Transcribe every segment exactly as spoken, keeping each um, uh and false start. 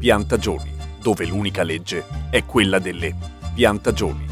piantagioni, dove l'unica legge è quella delle piantagioni.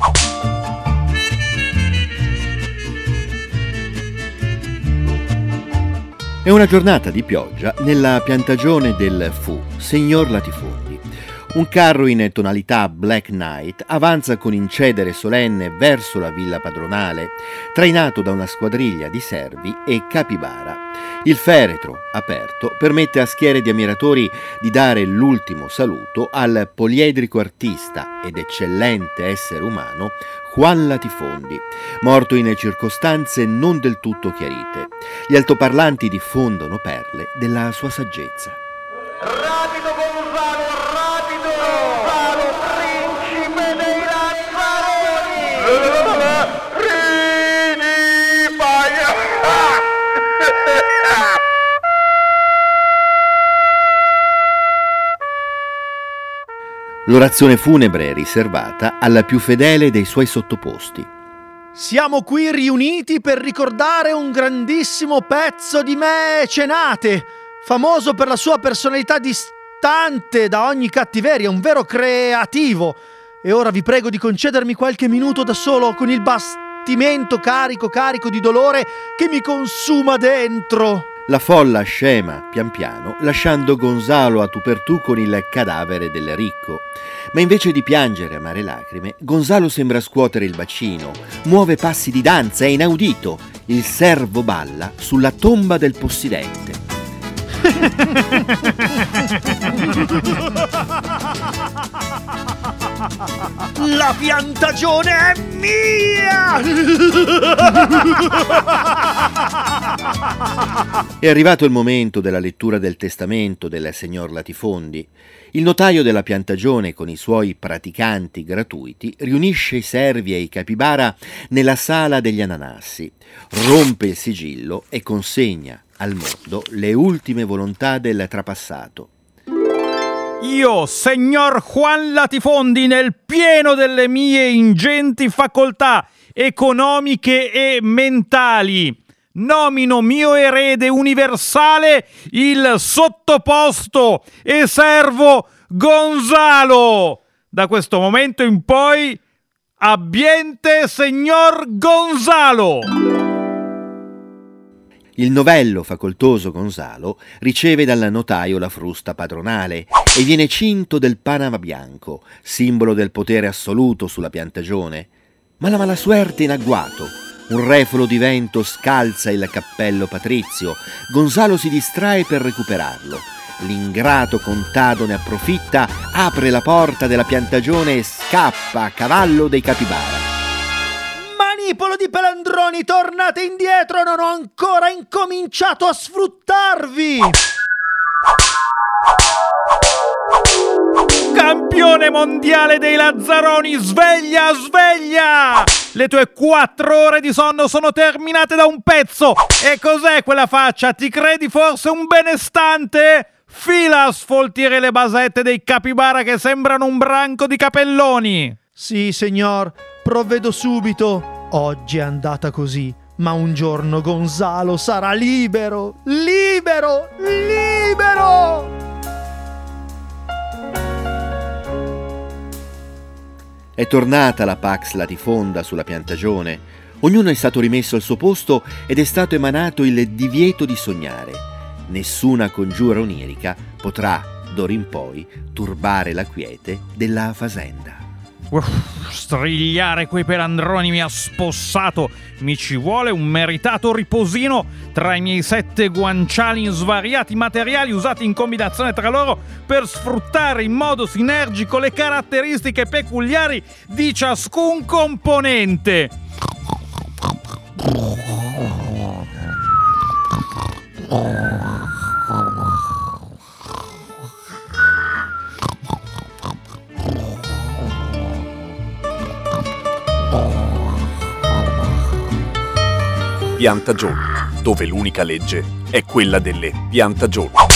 È una giornata di pioggia nella piantagione del Fu, signor Latifondi. Un carro in tonalità Black Knight avanza con incedere solenne verso la villa padronale, trainato da una squadriglia di servi e capibara. Il feretro, aperto, permette a schiere di ammiratori di dare l'ultimo saluto al poliedrico artista ed eccellente essere umano Juan Latifondi, morto in circostanze non del tutto chiarite. Gli altoparlanti diffondono perle della sua saggezza. Rapido Gonzalo, rapido Gonzalo, principe dei Lazzaroni! Rini, paia! L'orazione funebre è riservata alla più fedele dei suoi sottoposti. Siamo qui riuniti per ricordare un grandissimo pezzo di mecenate, famoso per la sua personalità distante da ogni cattiveria, un vero creativo. E ora vi prego di concedermi qualche minuto da solo con il bastimento carico carico di dolore che mi consuma dentro. La folla scema pian piano, lasciando Gonzalo a tu per tu con il cadavere del ricco. Ma invece di piangere amare lacrime, Gonzalo sembra scuotere il bacino, muove passi di danza, è inaudito. Il servo balla sulla tomba del possidente. La piantagione è mia! È arrivato il momento della lettura del testamento del signor Latifondi. Il notaio della piantagione, con i suoi praticanti gratuiti, riunisce i servi e i capibara nella sala degli ananassi, rompe il sigillo e consegna al mondo le ultime volontà del trapassato. Io, signor Juan Latifondi, nel pieno delle mie ingenti facoltà economiche e mentali, nomino mio erede universale il sottoposto e servo Gonzalo. Da questo momento in poi, abbiente signor Gonzalo. Il novello facoltoso Gonzalo riceve dal notaio la frusta padronale e viene cinto del Panama bianco, simbolo del potere assoluto sulla piantagione. Ma la malasuerte in agguato. Un refolo di vento scalza il cappello patrizio. Gonzalo si distrae per recuperarlo. L'ingrato contado ne approfitta, apre la porta della piantagione e scappa a cavallo dei capibara. Manipolo di pelandroni, tornate indietro, non ho ancora incominciato a sfruttarvi! Campione mondiale dei Lazzaroni, sveglia, sveglia! Le tue quattro ore di sonno sono terminate da un pezzo. E cos'è quella faccia? Ti credi forse un benestante? Fila a sfoltire le basette dei capibara che sembrano un branco di capelloni. Sì, signor, provvedo subito. Oggi è andata così, ma un giorno Gonzalo sarà libero, libero, libero! È tornata la Pax Latifonda sulla piantagione. Ognuno è stato rimesso al suo posto ed è stato emanato il divieto di sognare. Nessuna congiura onirica potrà, d'ora in poi, turbare la quiete della fazenda. Uff, strigliare quei pelandroni mi ha spossato. Mi ci vuole un meritato riposino tra i miei sette guanciali in svariati materiali usati in combinazione tra loro per sfruttare in modo sinergico le caratteristiche peculiari di ciascun componente. Piantagioni, dove l'unica legge è quella delle piantagioni.